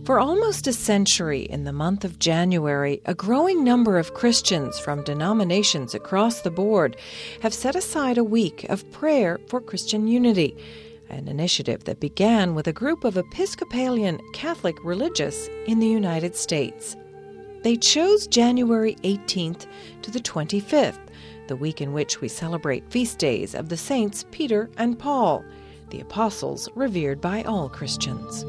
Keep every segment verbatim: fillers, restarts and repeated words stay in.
For almost a century, in the month of January, a growing number of Christians from denominations across the board have set aside a week of prayer for Christian unity, an initiative that began with a group of Episcopalian Catholic religious in the United States. They chose January eighteenth to the twenty-fifth, the week in which we celebrate feast days of the saints Peter and Paul, the apostles revered by all Christians.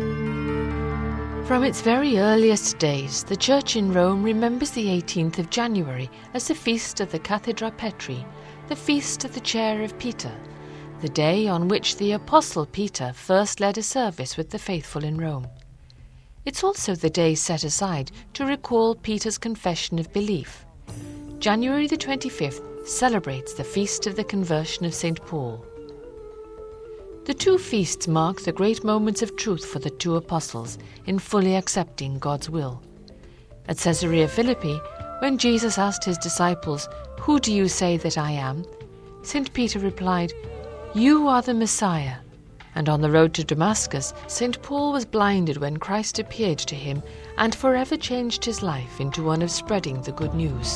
From its very earliest days, the Church in Rome remembers the eighteenth of January as the feast of the Cathedra Petri, the feast of the chair of Peter, the day on which the Apostle Peter first led a service with the faithful in Rome. It's also the day set aside to recall Peter's confession of belief. January the twenty-fifth celebrates the feast of the conversion of Saint Paul. The two feasts mark the great moments of truth for the two apostles in fully accepting God's will. At Caesarea Philippi, when Jesus asked his disciples, "Who do you say that I am?" Saint Peter replied, "You are the Messiah." And on the road to Damascus, Saint Paul was blinded when Christ appeared to him and forever changed his life into one of spreading the good news.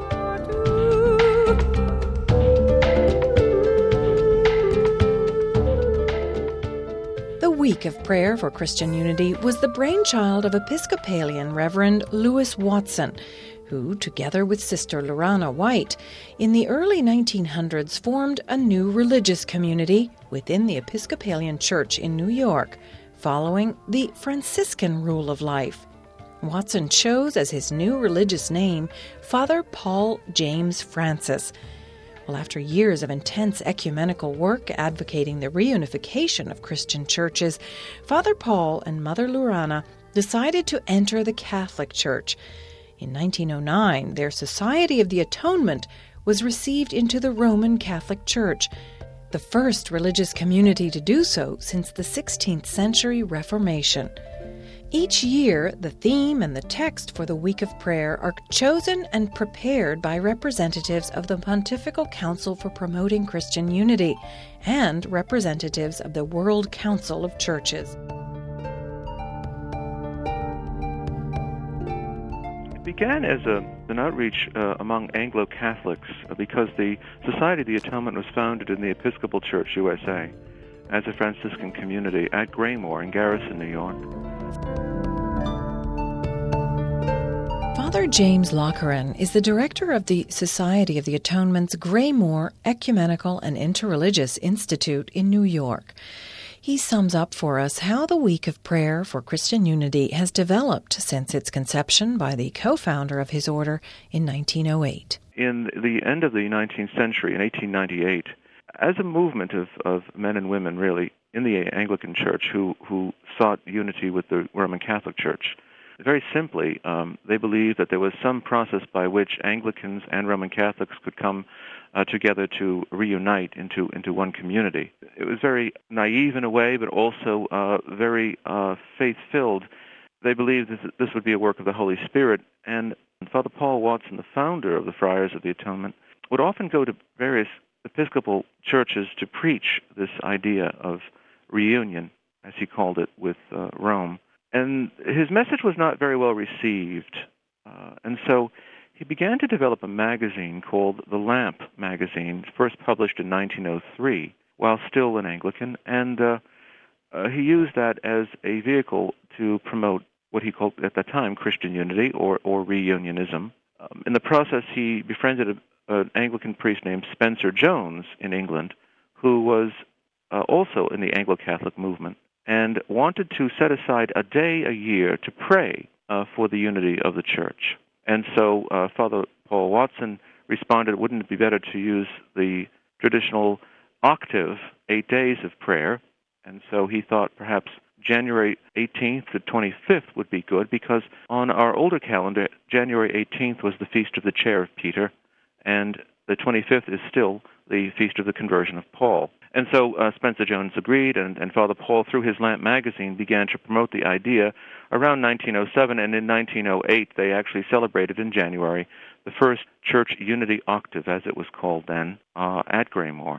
The Week of Prayer for Christian Unity was the brainchild of Episcopalian Reverend Louis Watson, who, together with Sister Lorana White, in the early nineteen hundreds formed a new religious community within the Episcopalian Church in New York, following the Franciscan rule of life. Watson chose as his new religious name Father Paul James Francis. Well, after years of intense ecumenical work advocating the reunification of Christian churches, Father Paul and Mother Lorana decided to enter the Catholic Church. In nineteen oh nine, their Society of the Atonement was received into the Roman Catholic Church, the first religious community to do so since the sixteenth century Reformation. Each year, the theme and the text for the Week of Prayer are chosen and prepared by representatives of the Pontifical Council for Promoting Christian Unity and representatives of the World Council of Churches. It began as a, an outreach uh, among Anglo-Catholics uh, because the Society of the Atonement was founded in the Episcopal Church U S A as a Franciscan community at Graymore in Garrison, New York. Father James Lochran is the director of the Society of the Atonement's Graymore Ecumenical and Interreligious Institute in New York. He sums up for us how the Week of Prayer for Christian Unity has developed since its conception by the co-founder of his order in nineteen oh eight. In the end of the nineteenth century, in eighteen ninety-eight, as a movement of, of men and women, really, in the Anglican Church who, who sought unity with the Roman Catholic Church, very simply, um, they believed that there was some process by which Anglicans and Roman Catholics could come uh, together to reunite into, into one community. It was very naive in a way, but also uh, very uh, faith-filled. They believed this, this would be a work of the Holy Spirit, and Father Paul Watson, the founder of the Friars of the Atonement, would often go to various Episcopal churches to preach this idea of reunion, as he called it, with uh, Rome. And his message was not very well received. Uh, and so he began to develop a magazine called The Lamp Magazine, first published in nineteen oh three, while still an Anglican. And uh, uh, he used that as a vehicle to promote what he called at that time Christian unity or, or reunionism. Um, in the process, he befriended a, an Anglican priest named Spencer Jones in England, who was uh, also in the Anglo-Catholic movement, and wanted to set aside a day a year to pray uh, for the unity of the Church. And so uh, Father Paul Watson responded, wouldn't it be better to use the traditional octave, eight days of prayer? And so he thought perhaps January eighteenth to twenty-fifth would be good, because on our older calendar, January eighteenth was the Feast of the Chair of Peter, and the twenty-fifth is still the Feast of the Conversion of Paul. And so uh, Spencer Jones agreed, and, and Father Paul, through his Lamp magazine, began to promote the idea around nineteen oh seven, and in nineteen oh eight they actually celebrated in January the first Church Unity Octave, as it was called then, uh, at Graymore.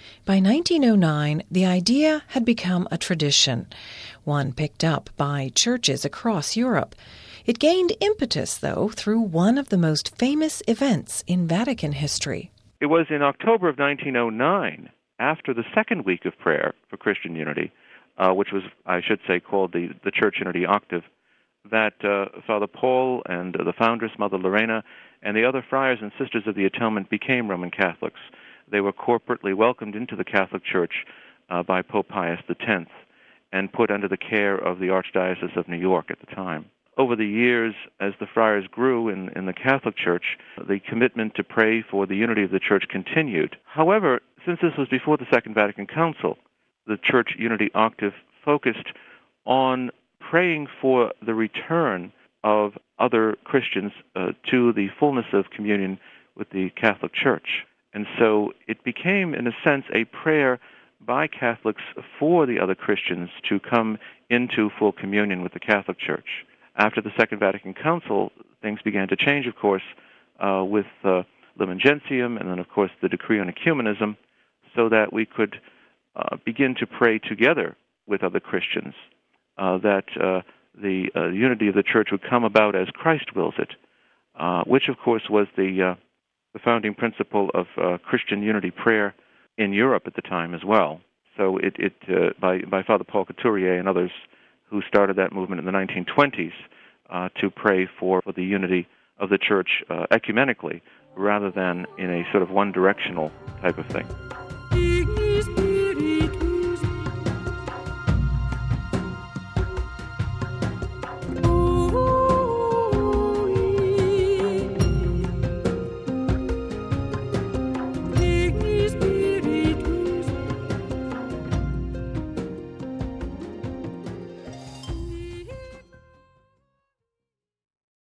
By nineteen oh nine, the idea had become a tradition, one picked up by churches across Europe. It gained impetus, though, through one of the most famous events in Vatican history. It was in October of nineteen oh nine, after the second week of prayer for Christian unity, uh, which was, I should say, called the, the Church Unity Octave, that uh, Father Paul and uh, the foundress, Mother Lorena, and the other friars and sisters of the Atonement became Roman Catholics. They were corporately welcomed into the Catholic Church uh, by Pope Pius the tenth and put under the care of the Archdiocese of New York at the time. Over the years, as the friars grew in, in the Catholic Church, the commitment to pray for the unity of the Church continued. However, since this was before the Second Vatican Council, the Church Unity Octave focused on praying for the return of other Christians uh, to the fullness of communion with the Catholic Church. And so it became, in a sense, a prayer by Catholics for the other Christians to come into full communion with the Catholic Church. After the Second Vatican Council, things began to change, of course, uh, with uh, Lumen Gentium and then, of course, the Decree on Ecumenism, so that we could uh, begin to pray together with other Christians, uh, that uh, the uh, unity of the Church would come about as Christ wills it, uh, which, of course, was the, uh, the founding principle of uh, Christian unity prayer in Europe at the time as well. So it, it uh, by, by Father Paul Couturier and others who started that movement in the nineteen twenties uh, to pray for, for the unity of the Church uh, ecumenically rather than in a sort of one-directional type of thing.